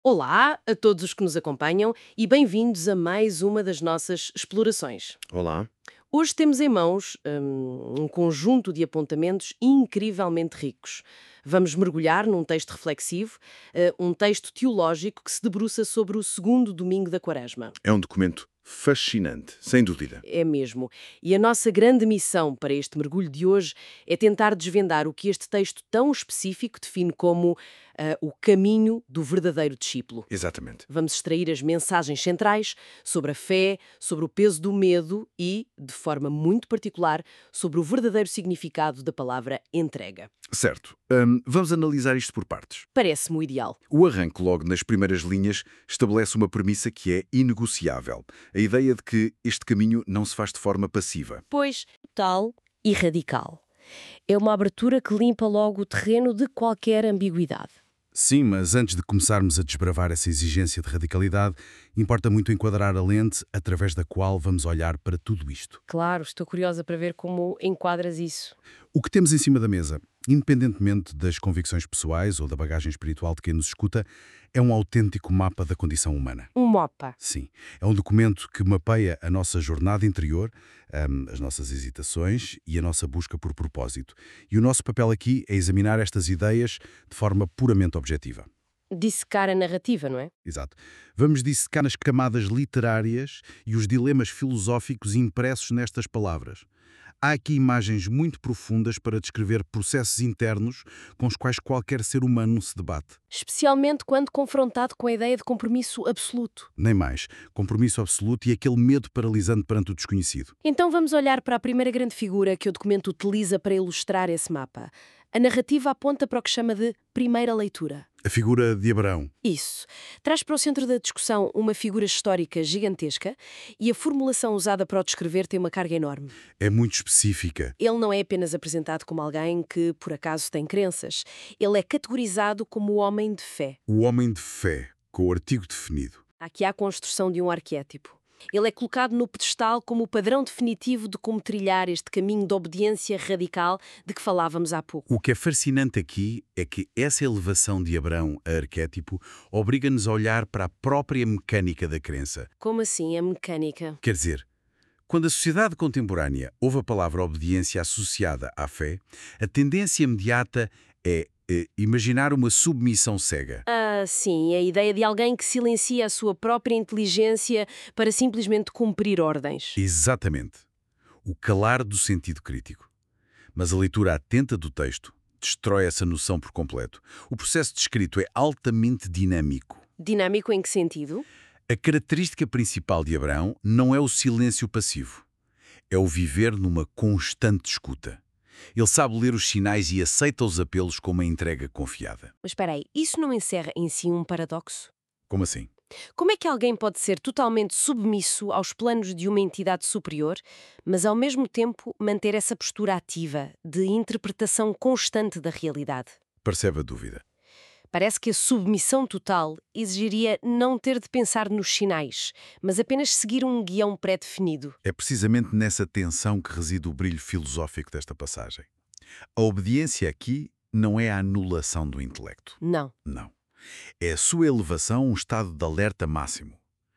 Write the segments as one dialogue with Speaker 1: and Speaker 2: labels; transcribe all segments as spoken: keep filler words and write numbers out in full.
Speaker 1: Olá a todos os que nos acompanham e bem-vindos a mais uma das nossas explorações.
Speaker 2: Olá.
Speaker 1: Hoje temos em mãos hum, um conjunto de apontamentos incrivelmente ricos. Vamos mergulhar num texto reflexivo, eh, um texto teológico que se debruça sobre o segundo domingo da Quaresma.
Speaker 2: É um documento fascinante, sem dúvida.
Speaker 1: É mesmo. E a nossa grande missão para este mergulho de hoje é tentar desvendar o que este texto tão específico define como ah, o caminho do verdadeiro discípulo.
Speaker 2: Exatamente.
Speaker 1: Vamos extrair as mensagens centrais sobre a fé, sobre o peso do medo e, de forma muito particular, sobre o verdadeiro significado da palavra entrega.
Speaker 2: Certo. Hum, vamos analisar isto por partes.
Speaker 1: Parece-me o ideal.
Speaker 2: O arranque, logo nas primeiras linhas, estabelece uma premissa que é inegociável. A ideia de que este caminho não se faz de forma passiva.
Speaker 1: Pois, total e radical. É uma abertura que limpa logo o terreno de qualquer ambiguidade.
Speaker 3: Sim, mas antes de começarmos a desbravar essa exigência de radicalidade, importa muito enquadrar a lente através da qual vamos olhar para tudo isto.
Speaker 1: Claro, estou curiosa para ver como enquadras isso.
Speaker 3: O que temos em cima da mesa, independentemente das convicções pessoais ou da bagagem espiritual de quem nos escuta, é um autêntico mapa da condição humana.
Speaker 1: Um mapa.
Speaker 3: Sim, é um documento que mapeia a nossa jornada interior, hum, as nossas hesitações e a nossa busca por propósito. E o nosso papel aqui é examinar estas ideias de forma puramente objetiva.
Speaker 1: Dissecar a narrativa, não é?
Speaker 3: Exato. Vamos dissecar as camadas literárias e os dilemas filosóficos impressos nestas palavras. Há aqui imagens muito profundas para descrever processos internos com os quais qualquer ser humano se debate.
Speaker 1: Especialmente quando confrontado com a ideia de compromisso absoluto.
Speaker 3: Nem mais. Compromisso absoluto e aquele medo paralisante perante o desconhecido.
Speaker 1: Então vamos olhar para a primeira grande figura que o documento utiliza para ilustrar esse mapa. A narrativa aponta para o que chama de primeira leitura.
Speaker 3: A figura de Abraão.
Speaker 1: Isso. Traz para o centro da discussão uma figura histórica gigantesca e a formulação usada para o descrever tem uma carga enorme.
Speaker 3: É muito específica.
Speaker 1: Ele não é apenas apresentado como alguém que, por acaso, tem crenças. Ele é categorizado como o homem de fé.
Speaker 3: O homem de fé, com o artigo definido.
Speaker 1: Aqui há a construção de um arquétipo. Ele é colocado no pedestal como o padrão definitivo de como trilhar este caminho de obediência radical de que falávamos há pouco.
Speaker 3: O que é fascinante aqui é que essa elevação de Abraão a arquétipo obriga-nos a olhar para a própria mecânica da crença.
Speaker 1: Como assim, a mecânica?
Speaker 3: Quer dizer, quando a sociedade contemporânea ouve a palavra obediência associada à fé, a tendência imediata é eh, imaginar uma submissão cega.
Speaker 1: Ah, sim, a ideia de alguém que silencia a sua própria inteligência para simplesmente cumprir ordens.
Speaker 3: Exatamente. O calar do sentido crítico. Mas a leitura atenta do texto destrói essa noção por completo. O processo descrito é altamente dinâmico.
Speaker 1: Dinâmico em que sentido?
Speaker 3: A característica principal de Abraão não é o silêncio passivo. É o viver numa constante escuta. Ele sabe ler os sinais e aceita os apelos com uma entrega confiada.
Speaker 1: Mas espera aí, isso não encerra em si um paradoxo?
Speaker 3: Como assim?
Speaker 1: Como é que alguém pode ser totalmente submisso aos planos de uma entidade superior, mas ao mesmo tempo manter essa postura ativa, de interpretação constante da realidade?
Speaker 3: Percebe a dúvida.
Speaker 1: Parece que a submissão total exigiria não ter de pensar nos sinais, mas apenas seguir um guião pré-definido.
Speaker 3: É precisamente nessa tensão que reside o brilho filosófico desta passagem. A obediência aqui não é a anulação do intelecto.
Speaker 1: Não.
Speaker 3: Não. É a sua elevação a um estado de alerta máximo.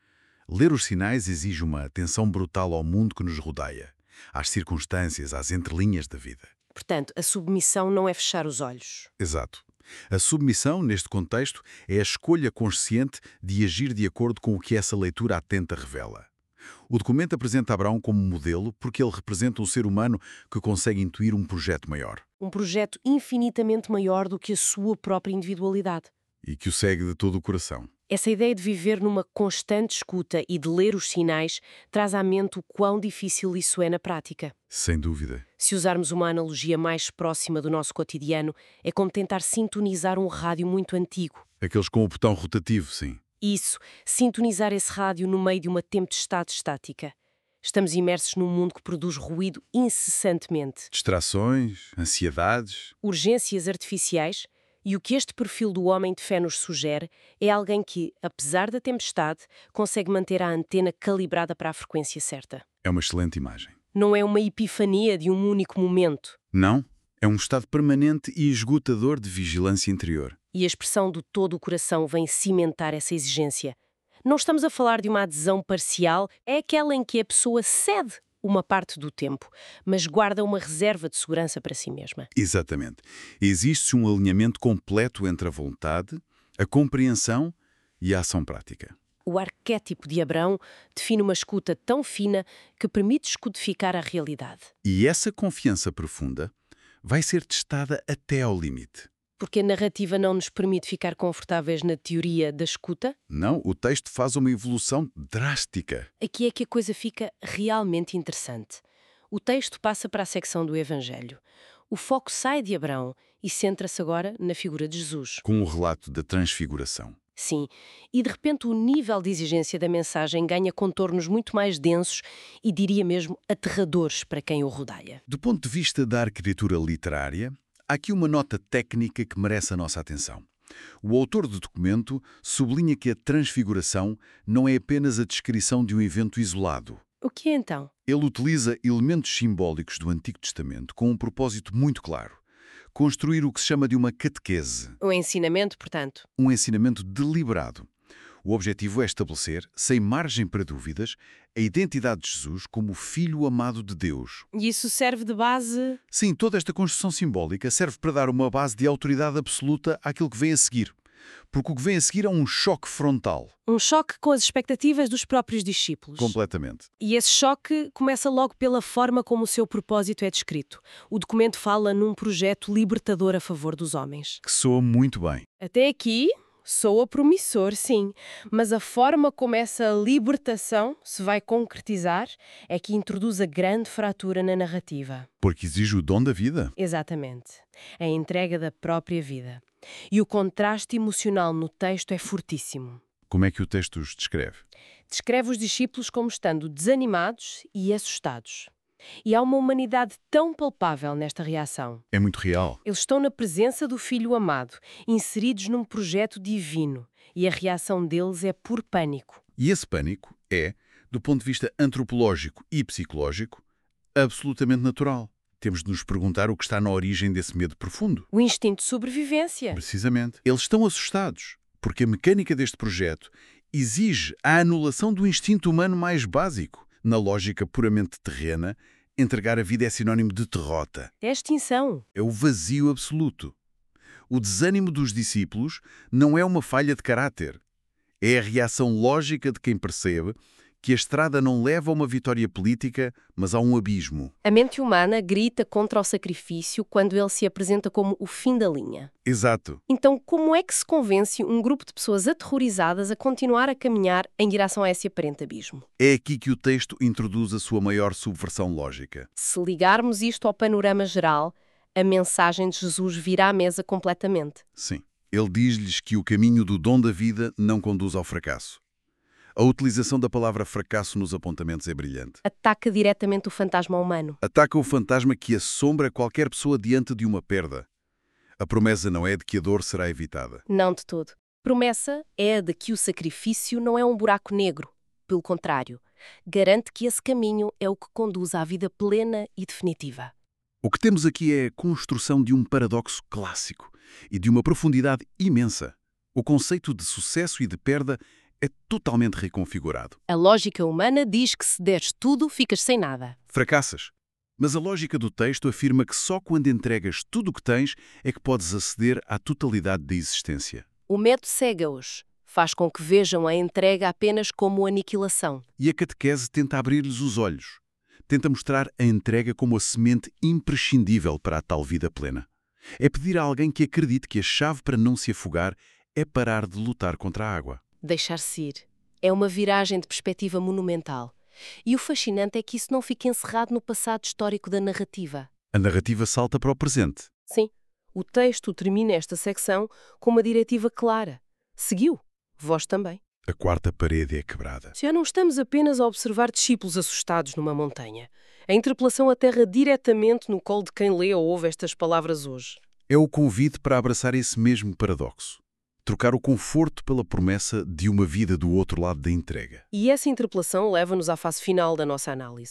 Speaker 3: Ler os sinais exige uma atenção brutal ao mundo que nos rodeia, às circunstâncias, às entrelinhas da vida.
Speaker 1: Portanto, a submissão não é fechar os olhos.
Speaker 3: Exato. A submissão, neste contexto, é a escolha consciente de agir de acordo com o que essa leitura atenta revela. O documento apresenta Abraão como modelo porque ele representa um ser humano que consegue intuir um projeto maior.
Speaker 1: Um projeto infinitamente maior do que a sua própria individualidade.
Speaker 3: E que o segue de todo o coração.
Speaker 1: Essa ideia de viver numa constante escuta e de ler os sinais traz à mente o quão difícil isso é na prática.
Speaker 3: Sem dúvida.
Speaker 1: Se usarmos uma analogia mais próxima do nosso cotidiano, é como tentar sintonizar um rádio muito antigo.
Speaker 3: Aqueles com o botão rotativo, sim.
Speaker 1: Isso, sintonizar esse rádio no meio de uma tempestade estática. Estamos imersos num mundo que produz ruído incessantemente.
Speaker 3: Distrações, ansiedades.
Speaker 1: Urgências artificiais. E o que este perfil do homem de fé nos sugere é alguém que, apesar da tempestade, consegue manter a antena calibrada para a frequência certa.
Speaker 3: É uma excelente imagem.
Speaker 1: Não é uma epifania de um único momento.
Speaker 3: Não, É um estado permanente e esgotador de vigilância interior.
Speaker 1: E a expressão do todo o coração vem cimentar essa exigência. Não estamos a falar de uma adesão parcial, é aquela em que a pessoa cede uma parte do tempo, mas guarda uma reserva de segurança para si mesma.
Speaker 3: Exatamente. Existe um alinhamento completo entre a vontade, a compreensão e a ação prática.
Speaker 1: O arquétipo de Abrão define uma escuta tão fina que permite escodificar a realidade.
Speaker 3: E essa confiança profunda vai ser testada até ao limite.
Speaker 1: Porque a narrativa não nos permite ficar confortáveis na teoria da escuta?
Speaker 3: Não, o texto faz uma evolução drástica.
Speaker 1: Aqui é que a coisa fica realmente interessante. O texto passa para a secção do Evangelho. O foco sai de Abrão e centra-se agora na figura de Jesus.
Speaker 3: Com o relato da transfiguração.
Speaker 1: Sim, e de repente o nível de exigência da mensagem ganha contornos muito mais densos e diria mesmo aterradores para quem o rodeia.
Speaker 3: Do ponto de vista da arquitetura literária, há aqui uma nota técnica que merece a nossa atenção. O autor do documento sublinha que a transfiguração não é apenas a descrição de um evento isolado.
Speaker 1: O que é então?
Speaker 3: Ele utiliza elementos simbólicos do Antigo Testamento com um propósito muito claro: construir o que se chama de uma catequese.
Speaker 1: O ensinamento, portanto.
Speaker 3: Um ensinamento deliberado. O objetivo é estabelecer, sem margem para dúvidas, a identidade de Jesus como o Filho amado de Deus.
Speaker 1: E isso serve de base?
Speaker 3: Sim, toda esta construção simbólica serve para dar uma base de autoridade absoluta àquilo que vem a seguir. Porque o que vem a seguir é um choque frontal.
Speaker 1: Um choque com as expectativas dos próprios discípulos.
Speaker 3: Completamente.
Speaker 1: E esse choque começa logo pela forma como o seu propósito é descrito. O documento fala num projeto libertador a favor dos homens.
Speaker 3: Que soa muito bem.
Speaker 1: Até aqui, soa promissor, sim. Mas a forma como essa libertação se vai concretizar é que introduz a grande fratura na narrativa.
Speaker 3: Porque exige o dom da vida.
Speaker 1: Exatamente. A entrega da própria vida. E o contraste emocional no texto é fortíssimo.
Speaker 3: Como é que o texto os descreve?
Speaker 1: Descreve os discípulos como estando desanimados e assustados. E há uma humanidade tão palpável nesta reação.
Speaker 3: É muito real.
Speaker 1: Eles estão na presença do Filho amado, inseridos num projeto divino, e a reação deles é por pânico.
Speaker 3: E esse pânico é, do ponto de vista antropológico e psicológico, absolutamente natural. Temos de nos perguntar o que está na origem desse medo profundo.
Speaker 1: O instinto de sobrevivência.
Speaker 3: Precisamente. Eles estão assustados, porque a mecânica deste projeto exige a anulação do instinto humano mais básico. Na lógica puramente terrena, entregar a vida é sinónimo de derrota.
Speaker 1: É a extinção.
Speaker 3: É o vazio absoluto. O desânimo dos discípulos não é uma falha de caráter. É a reação lógica de quem percebe que a estrada não leva a uma vitória política, mas a um abismo.
Speaker 1: A mente humana grita contra o sacrifício quando ele se apresenta como o fim da linha.
Speaker 3: Exato.
Speaker 1: Então, como é que se convence um grupo de pessoas aterrorizadas a continuar a caminhar em direção a esse aparente abismo?
Speaker 3: É aqui que o texto introduz a sua maior subversão lógica.
Speaker 1: Se ligarmos isto ao panorama geral, a mensagem de Jesus virá à mesa completamente.
Speaker 3: Sim. Ele diz-lhes que o caminho do dom da vida não conduz ao fracasso. A utilização da palavra fracasso nos apontamentos é brilhante.
Speaker 1: Ataca diretamente o fantasma humano.
Speaker 3: Ataca o fantasma que assombra qualquer pessoa diante de uma perda. A promessa não é de que a dor será evitada.
Speaker 1: Não de todo. Promessa é a de que o sacrifício não é um buraco negro. Pelo contrário, garante que esse caminho é o que conduz à vida plena e definitiva.
Speaker 3: O que temos aqui é a construção de um paradoxo clássico e de uma profundidade imensa. O conceito de sucesso e de perda é totalmente reconfigurado.
Speaker 1: A lógica humana diz que se deres tudo, ficas sem nada.
Speaker 3: Fracassas. Mas a lógica do texto afirma que só quando entregas tudo o que tens é que podes aceder à totalidade da existência.
Speaker 1: O medo cega-os. Faz com que vejam a entrega apenas como aniquilação.
Speaker 3: E a catequese tenta abrir-lhes os olhos. Tenta mostrar a entrega como a semente imprescindível para a tal vida plena. É pedir a alguém que acredite que a chave para não se afogar é parar de lutar contra a água.
Speaker 1: Deixar-se ir. É uma viragem de perspectiva monumental. E o fascinante é que isso não fica encerrado no passado histórico da narrativa.
Speaker 3: A narrativa salta para o presente.
Speaker 1: Sim. O texto termina esta secção com uma diretiva clara. Seguiu. Vós também.
Speaker 3: A quarta parede é quebrada.
Speaker 1: Já não estamos apenas a observar discípulos assustados numa montanha. A interpelação aterra diretamente no colo de quem lê ou ouve estas palavras hoje.
Speaker 3: É o convite para abraçar esse mesmo paradoxo. Trocar o conforto pela promessa de uma vida do outro lado da entrega.
Speaker 1: E essa interpelação leva-nos à fase final da nossa análise.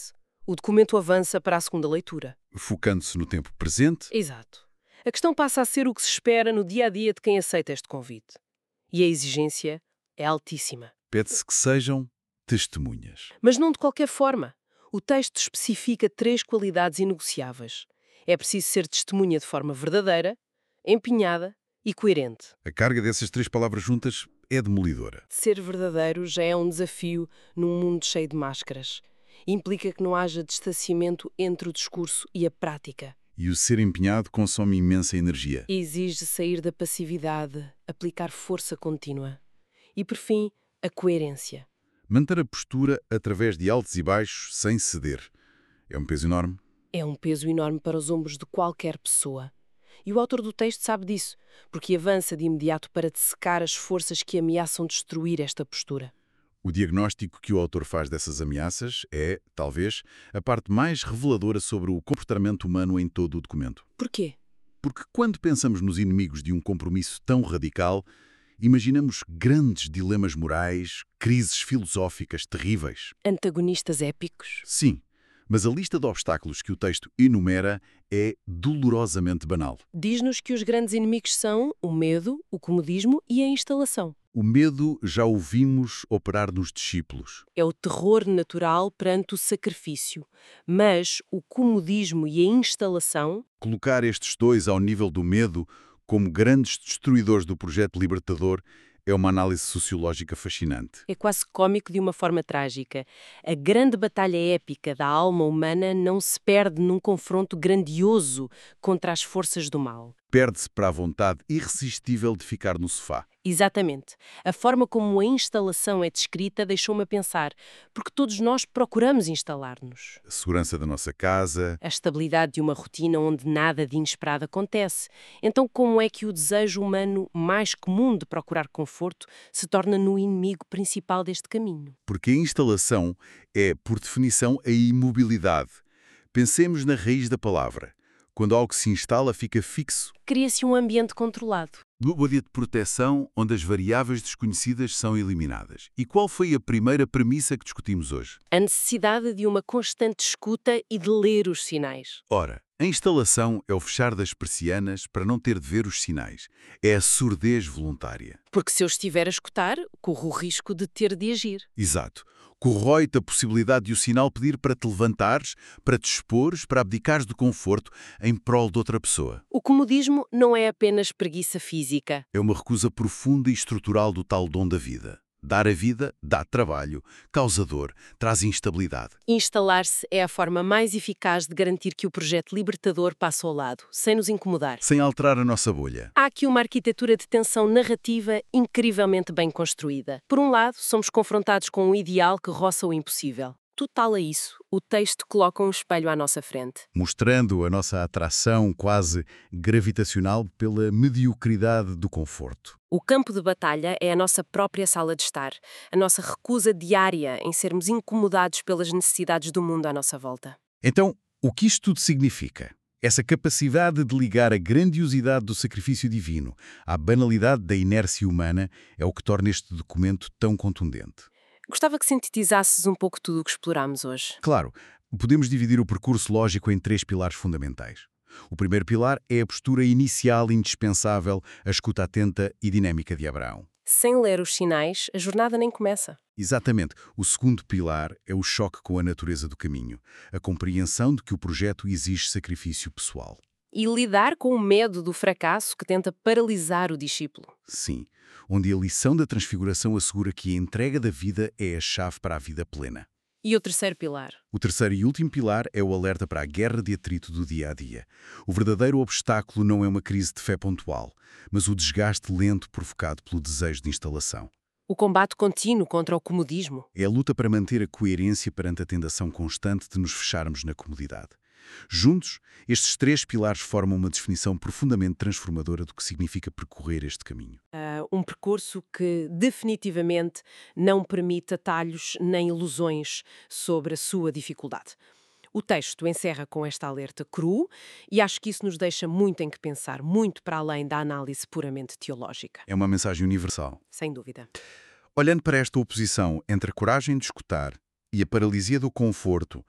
Speaker 1: O documento avança para a segunda leitura.
Speaker 3: Focando-se no tempo presente.
Speaker 1: Exato. A questão passa a ser o que se espera no dia-a-dia de quem aceita este convite. E a exigência é altíssima.
Speaker 3: Pede-se que sejam testemunhas.
Speaker 1: Mas não de qualquer forma. O texto especifica três qualidades inegociáveis. É preciso ser testemunha de forma verdadeira, empenhada e coerente.
Speaker 3: A carga dessas três palavras juntas é demolidora.
Speaker 1: Ser verdadeiro já é um desafio num mundo cheio de máscaras. Implica que não haja distanciamento entre o discurso e a prática.
Speaker 3: E o ser empenhado consome imensa energia.
Speaker 1: Exige sair da passividade, aplicar força contínua. E, por fim, a coerência.
Speaker 3: Manter a postura através de altos e baixos sem ceder. É um peso enorme.
Speaker 1: É um peso enorme para os ombros de qualquer pessoa. E o autor do texto sabe disso, porque avança de imediato para dissecar as forças que ameaçam destruir esta postura.
Speaker 3: O diagnóstico que o autor faz dessas ameaças é, talvez, a parte mais reveladora sobre o comportamento humano em todo o documento.
Speaker 1: Porquê?
Speaker 3: Porque quando pensamos nos inimigos de um compromisso tão radical, imaginamos grandes dilemas morais, crises filosóficas terríveis.
Speaker 1: Antagonistas épicos?
Speaker 3: Sim, mas a lista de obstáculos que o texto enumera é dolorosamente banal.
Speaker 1: Diz-nos que os grandes inimigos são o medo, o comodismo e a instalação.
Speaker 3: O medo já o vimos operar nos discípulos.
Speaker 1: É o terror natural perante o sacrifício. Mas o comodismo e a instalação...
Speaker 3: Colocar estes dois ao nível do medo como grandes destruidores do projeto libertador é uma análise sociológica fascinante.
Speaker 1: É quase cômico de uma forma trágica. A grande batalha épica da alma humana não se perde num confronto grandioso contra as forças do mal.
Speaker 3: Perde-se para a vontade irresistível de ficar no sofá.
Speaker 1: Exatamente. A forma como a instalação é descrita deixou-me a pensar, porque todos nós procuramos instalar-nos.
Speaker 3: A segurança da nossa casa.
Speaker 1: A estabilidade de uma rotina onde nada de inesperado acontece. Então, como é que o desejo humano mais comum de procurar conforto se torna no inimigo principal deste caminho?
Speaker 3: Porque a instalação é, por definição, a imobilidade. Pensemos na raiz da palavra. Quando algo se instala, fica fixo.
Speaker 1: Cria-se um ambiente controlado.
Speaker 3: Uma de proteção onde as variáveis desconhecidas são eliminadas. E qual foi a primeira premissa que discutimos hoje?
Speaker 1: A necessidade de uma constante escuta e de ler os sinais.
Speaker 3: Ora, a instalação é o fechar das persianas para não ter de ver os sinais. É a surdez voluntária.
Speaker 1: Porque se eu estiver a escutar, corro o risco de ter de agir.
Speaker 3: Exato. Corrói-te a possibilidade de o sinal pedir para te levantares, para te expores, para abdicares do conforto em prol de outra pessoa.
Speaker 1: O comodismo não é apenas preguiça física.
Speaker 3: É uma recusa profunda e estrutural do tal dom da vida. Dar a vida dá trabalho, causa dor, traz instabilidade.
Speaker 1: Instalar-se é a forma mais eficaz de garantir que o projeto libertador passa ao lado, sem nos incomodar.
Speaker 3: Sem alterar a nossa bolha.
Speaker 1: Há aqui uma arquitetura de tensão narrativa incrivelmente bem construída. Por um lado, somos confrontados com um ideal que roça o impossível. Total a isso, o texto coloca um espelho à nossa frente.
Speaker 3: Mostrando a nossa atração quase gravitacional pela mediocridade do conforto.
Speaker 1: O campo de batalha é a nossa própria sala de estar, a nossa recusa diária em sermos incomodados pelas necessidades do mundo à nossa volta.
Speaker 3: Então, o que isto tudo significa? Essa capacidade de ligar a grandiosidade do sacrifício divino à banalidade da inércia humana é o que torna este documento tão contundente.
Speaker 1: Gostava que sintetizasses um pouco tudo o que explorámos hoje.
Speaker 3: Claro, podemos dividir o percurso lógico em três pilares fundamentais. O primeiro pilar é a postura inicial indispensável, a escuta atenta e dinâmica de Abraão.
Speaker 1: Sem ler os sinais, a jornada nem começa.
Speaker 3: Exatamente. O segundo pilar é o choque com a natureza do caminho, a compreensão de que o projeto exige sacrifício pessoal.
Speaker 1: E lidar com o medo do fracasso que tenta paralisar o discípulo.
Speaker 3: Sim, onde a lição da transfiguração assegura que a entrega da vida é a chave para a vida plena.
Speaker 1: E o terceiro pilar?
Speaker 3: O terceiro e último pilar é o alerta para a guerra de atrito do dia-a-dia. O verdadeiro obstáculo não é uma crise de fé pontual, mas o desgaste lento provocado pelo desejo de instalação.
Speaker 1: O combate contínuo contra o comodismo.
Speaker 3: É a luta para manter a coerência perante a tentação constante de nos fecharmos na comodidade. Juntos, estes três pilares formam uma definição profundamente transformadora do que significa percorrer este caminho.
Speaker 1: Uh, um percurso que definitivamente não permite atalhos nem ilusões sobre a sua dificuldade. O texto encerra com esta alerta cru e acho que isso nos deixa muito em que pensar, muito para além da análise puramente teológica.
Speaker 3: É uma mensagem universal.
Speaker 1: Sem dúvida.
Speaker 3: Olhando para esta oposição entre a coragem de escutar e a paralisia do conforto,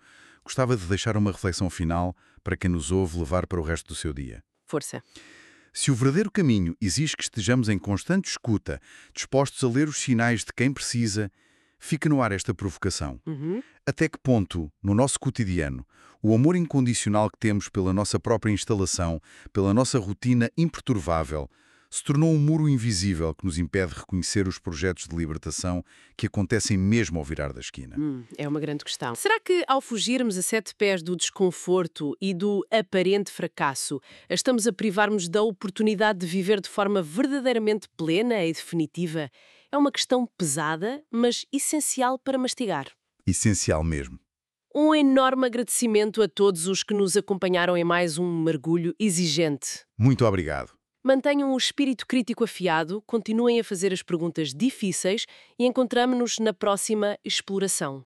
Speaker 3: gostava de deixar uma reflexão final para quem nos ouve levar para o resto do seu dia.
Speaker 1: Força.
Speaker 3: Se o verdadeiro caminho exige que estejamos em constante escuta, dispostos a ler os sinais de quem precisa, fica no ar esta provocação.
Speaker 1: Uhum.
Speaker 3: Até que ponto, no nosso cotidiano, o amor incondicional que temos pela nossa própria instalação, pela nossa rotina imperturvável, se tornou um muro invisível que nos impede de reconhecer os projetos de libertação que acontecem mesmo ao virar da esquina?
Speaker 1: Hum, é uma grande questão. Será que, ao fugirmos a sete pés do desconforto e do aparente fracasso, estamos a privar-nos da oportunidade de viver de forma verdadeiramente plena e definitiva? É uma questão pesada, mas essencial para mastigar.
Speaker 3: Essencial mesmo.
Speaker 1: Um enorme agradecimento a todos os que nos acompanharam em mais um mergulho exigente.
Speaker 3: Muito obrigado.
Speaker 1: Mantenham o espírito crítico afiado, continuem a fazer as perguntas difíceis e encontramo-nos na próxima exploração.